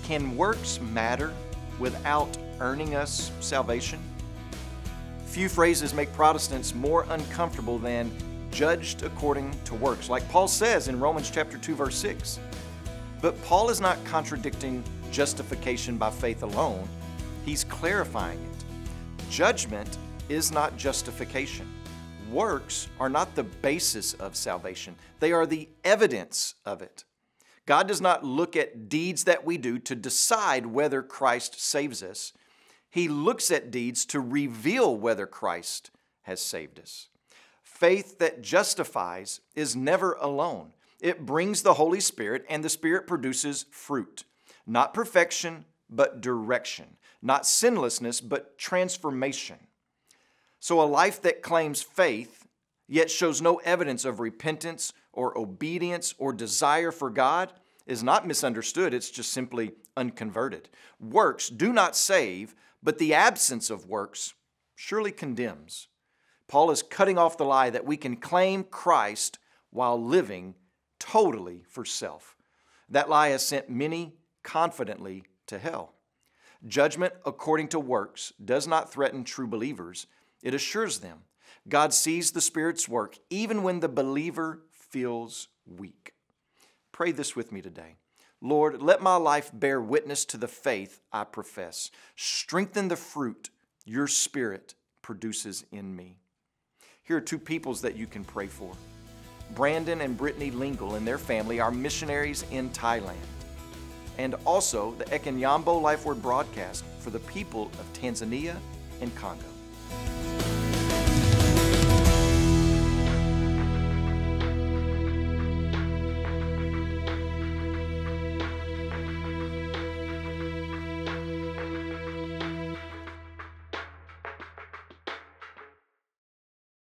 Can works matter without earning us salvation? Few phrases make Protestants more uncomfortable than judged according to works, like Paul says in Romans chapter 2, verse 6. But Paul is not contradicting justification by faith alone. He's clarifying it. Judgment is not justification. Works are not the basis of salvation. They are the evidence of it. God does not look at deeds that we do to decide whether Christ saves us. He looks at deeds to reveal whether Christ has saved us. Faith that justifies is never alone. It brings the Holy Spirit, and the Spirit produces fruit. Not perfection, but direction. Not sinlessness, but transformation. So a life that claims faith, yet shows no evidence of repentance or obedience or desire for God, is not misunderstood. It's just simply unconverted. Works do not save, but the absence of works surely condemns. Paul is cutting off the lie that we can claim Christ while living totally for self. That lie has sent many confidently to hell. Judgment according to works does not threaten true believers. It assures them. God sees the Spirit's work even when the believer feels weak. Pray this with me today. Lord, let my life bear witness to the faith I profess. Strengthen the fruit your Spirit produces in me. Here are two peoples that you can pray for. Brandon and Brittany Lingle and their family are missionaries in Thailand. And also the Ekenyambo Life Word broadcast for the people of Tanzania and Congo.